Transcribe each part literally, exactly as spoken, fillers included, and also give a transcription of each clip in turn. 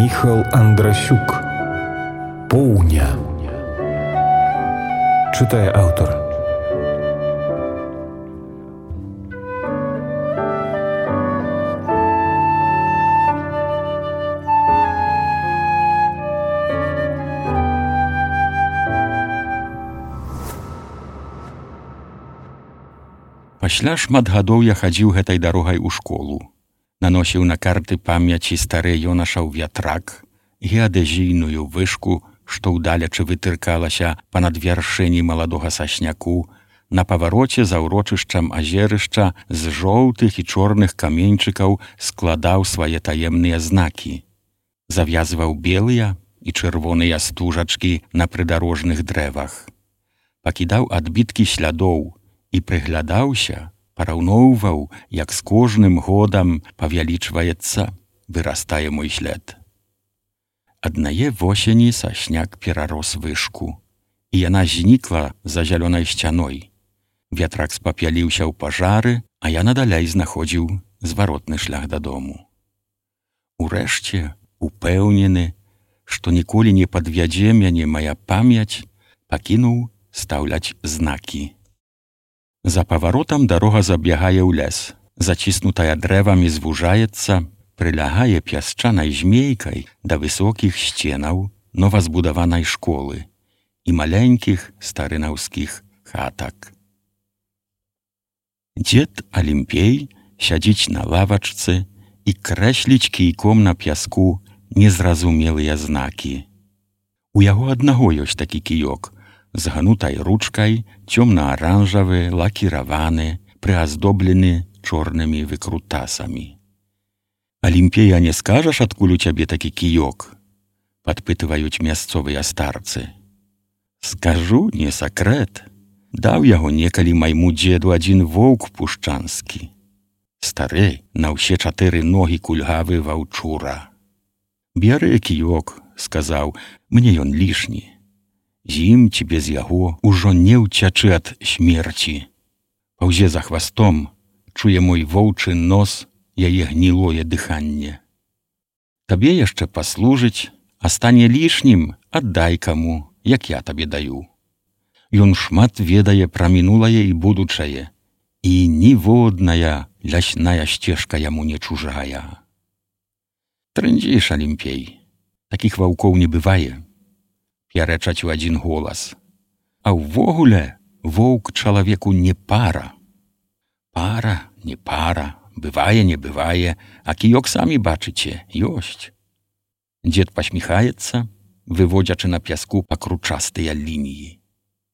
Міхал Андрасюк. Поўня. Чытае аўтар. Пасля шмат гадоў я хадзіў гэтай дарогай у школу. Наносіў на карты памяці стары ёнашаў вятрак, геадэзійную вышку, што ўдалечы вытыркалася па-над вяршыні маладога сасняку, на павароце за ўрочышчам азерышча з жоўтых і чорных каменьчыкаў складаў свае таемныя знакі. Завязваў белыя і чырвоныя стужачкі на прыдарожных дрэвах. Пакідаў адбіткі слядоў і прыглядаўся, параўноўваў, як з кожным годам павялічваецца, вырастае мой след. Аднае восені сасняк перарос вышку, і яна знікла за зялёнай сцяной. Вятрак спапяліўся ў пажары, а я надалей знаходзіў зваротны шлях дадому. Урэшце, упэўнены, што ніколі не падвядзе мяне мая памяць, пакінуў стаўляць знакі. За паваротам дарога забягае ў лес, заціснутая дрэвамі звужаецца, прылягае пясчанай змейкай да высокіх сценаў новазбудаванай школы і маленькіх старынаўскіх хатак. Дзед Алімпей сядзіць на лавачцы і крэсліць кійком на пяску незразумелыя знакі. У яго аднаго ёсць такі кіёк, з гнутай ручкай, цёмна-аранжавы, лакіраваны, прыаздоблены чорнымі выкрутасамі. «Алімпея, не скажаш, адкуль у цябе такі кіёк?» – падпытваюць мясцовыя старцы. «Скажу, не сакрэт. Даў яго некалі майму дзеду адзін воўк пушчанскі. Стары, на ўсе чатыры ногі кульгавы ваўчура. Бярэ кіёк, – сказаў, – мне ён лішні. З ім ці без яго ўжо не ўцячы ад смерці. Паўзе за хвастом, чуе мой воўчы нос яе гнілое дыханне. Табе яшчэ паслужыць, а стане лішнім, аддай каму, як я табе даю. Ён шмат ведае пра мінулае і будучае, і ніводная лясная сцежка яму не чужая». «Трындзіш, Алімпей, такіх ваўкоў не бывае», пярэчаць у адзін голас. «А ўвогуле воўк чалавеку не пара». «Пара, не пара, бывае, не бывае, а кіёк самі бачыце, ёсць». Дзед пасміхаецца, выводзячы на пяску пакручастыя лініі.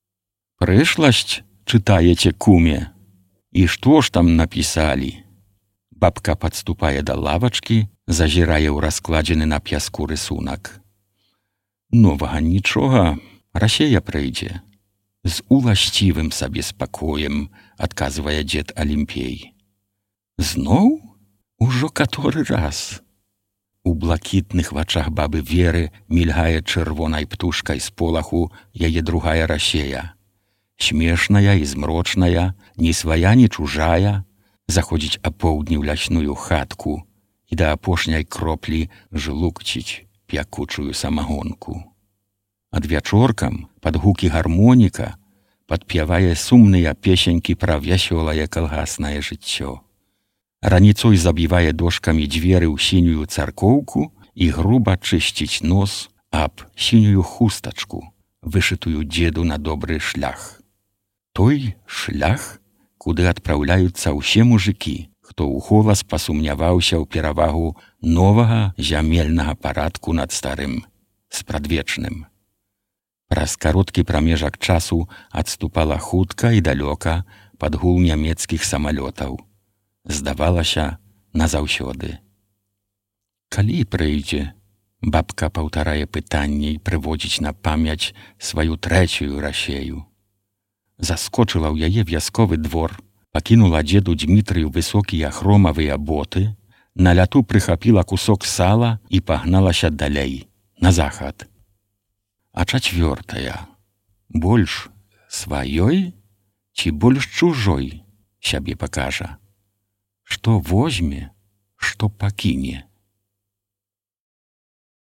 «Прышласць, чытаеце, куме? І што ж там напісалі?» Бабка падступае да лавачкі, зазірае ў раскладзены на пяску рысунак. «Новага нічога, расея прыйдзе». З уласцівым сабе спакоем адказвае дзед Алімпей. «Зноў? Ужо каторы раз?» У блакітных вачах бабы Веры мільгае чырвонай птушкай з полаху яе другая расея. Смешная і змрочная, ні свая, ні чужая, заходзіць апоўдні ў лясную хатку і да апошняй кроплі жлукціць пякучую самагонку. Адвячоркам пад гукі гармоніка падпявае сумныя песенькі пра вясёлае калгаснае жыццё. Раніцой забівае дошкамі дзверы ў сінюю царкоўку і груба чысціць нос аб сінюю хустачку, вышытую дзеду на добры шлях. Той шлях, куды адпраўляюцца ўсе мужыкі, хто ўголас пасумняваўся ў перавагу новага зямельнага парадку над старым, спрадвечным. Праз кароткі прамежак часу адступала хутка і далёка пад гул нямецкіх самалётаў. Здавалася, назаўсёды. «Калі прыйдзе?» – бабка паўтарае пытанне і прыводзіць на памяць сваю трэцюю расею. Заскочыла ў яе вясковы двор, пакінула дзеду Дзмітрыю высокія хромавыя боты, на ляту прыхапіла кусок сала і пагналася далей, на захад. А чацвёртая, больш сваёй ці больш чужой, сябе пакажа. Што возьме, што пакіне.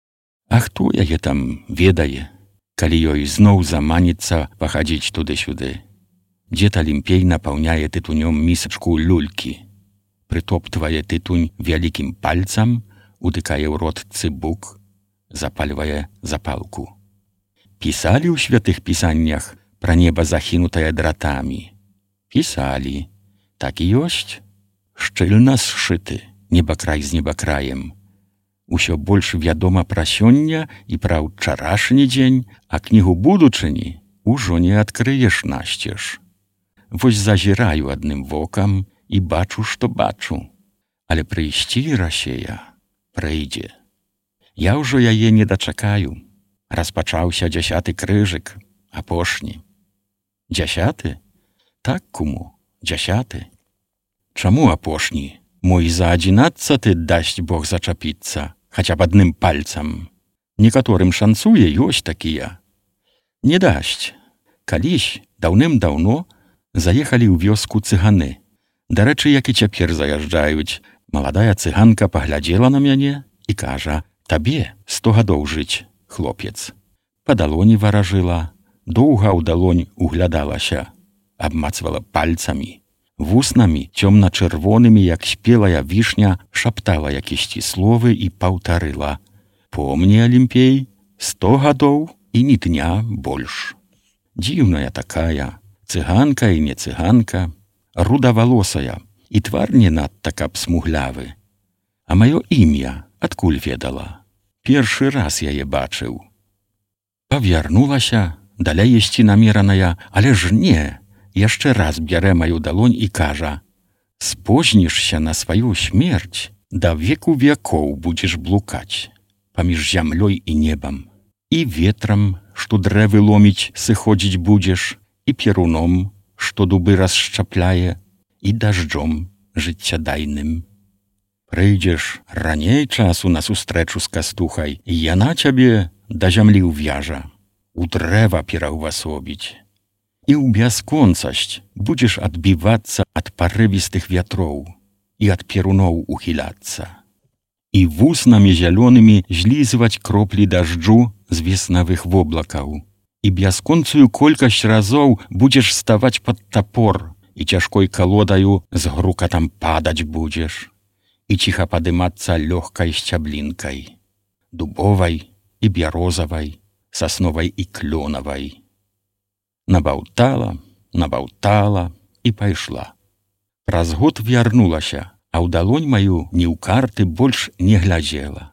А хто яе там ведае, калі ёй зноў заманіцца пахадзіць туды-сюды. Дзед Алімпей напаўняе тытунём місачку люлькі, прытоптвае тытунь вялікім пальцам, утыкае ў рот цыбук, запальвае запалку. Пісалі ў святых пісаннях пра неба захінутае дратамі. Пісалі. Так і ёсць. Шчыльна сшыты, небакрай з небакраем. Усё больш вядома пра сёння і пра ўчарашні дзень, а кнігу будучыні ўжо не адкрыеш насцеж. Вось зазіраю адным вокам і бачу, што бачу. Але прыйсці Расея прыйдзе. Я ўжо яе не дачакаю. Распачаўся дзясяты крыжык, апошні. Дзясяты? Так, куму, дзясяты. Чаму апошні? Мо і за адзінаццаты дасць Бог зачапіцца, хаця б адным пальцам. Некаторым шанцуе, ёсць такія. Не дасць. Калісь, даўным-даўно, заехалі ў вёску цыганы. Дарэчы, як і цяпер заязджаюць. Маладая цыганка паглядзела на мяне і кажа: «Табе сто гадоў жыць, хлопец». Па далоні варажыла, доўга ў далонь углядалася, абмацвала пальцамі, вуснамі цёмна-чырвонымі, як спелая вішня, шаптала якісьці словы і паўтарыла: «Помні, Алімпей, сто гадоў і ні дня больш». Дзіўная такая, цыганка і не цыганка, рудавалосая, і твар не надта каб смуглявы. А маё імя адкуль ведала? Першы раз яе бачыў. Павярнулася, далей ісці намераная, але ж не, яшчэ раз бярэ маю далонь і кажа: «Спознішся на сваю смерць, да веку векоў будзеш блукаць паміж зямлёй і небам, і ветрам, што дрэвы ломіць, сыходзіць будзеш, і перуном, што дубы расшчапляе, і дажджом жыццядайным. Прыйдзеш раней часу на сустрэчу з кастухай, і яна цябе да зямлі ўвяжа, у дрэва пераўвасобіць. І ў бясконцасць будзеш адбівацца ад парывістых вятроў і ад перуноў ухіляцца. І вуснамі зялёнымі злізваць кроплі дажджу з веснавых воблакаў. І бясконцую колькасць разоў будзеш ставаць пад тапор, і цяжкой калодаю з грукатам падаць будзеш. І ціха падымацца лёгкай сцяблінкай, дубовай і бярозавай, сасновай і клёнавай. Набаўтала, набаўтала і пайшла. Праз год вярнулася, а ў далонь маю ні ў карты больш не глядзела.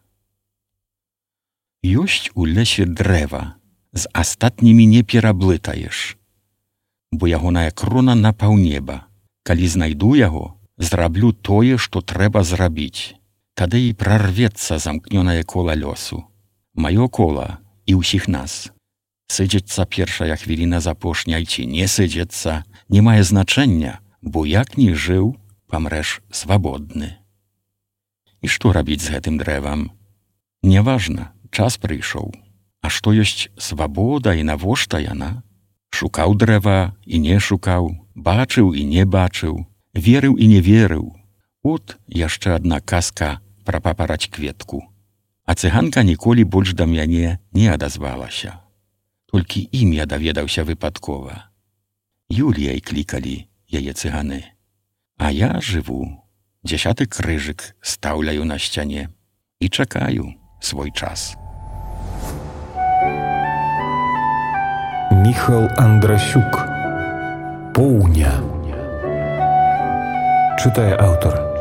Ёсць у лесе дрэва, з астатнімі не пераблытаеш, бо ягоная крона на паўнеба. Калі знайду яго, зраблю тое, што трэба зрабіць. Тады і прарвецца замкнёнае кола лёсу. Маё кола і ўсіх нас. Сыдзецца першая хвіліна з апошняй ці не сыдзецца, не мае значэння, бо як ні жыў, памрэш свабодны. І што рабіць з гэтым дрэвам? Няважна, час прыйшоў. А што ёсць свабода і навошта яна? Шукаў дрэва і не шукаў, бачыў і не бачыў, верыў і не верыў. От яшчэ адна казка пра папараць кветку. А цыганка ніколі больш да мяне не адазвалася. Толькі імя даведаўся выпадкова. Юліяй клікалі яе цыганы. А я жыву, дзясяты крыжык стаўляю на сцяне і чакаю свой час. Міхал Андрасюк. Поўня. Чытае аўтар.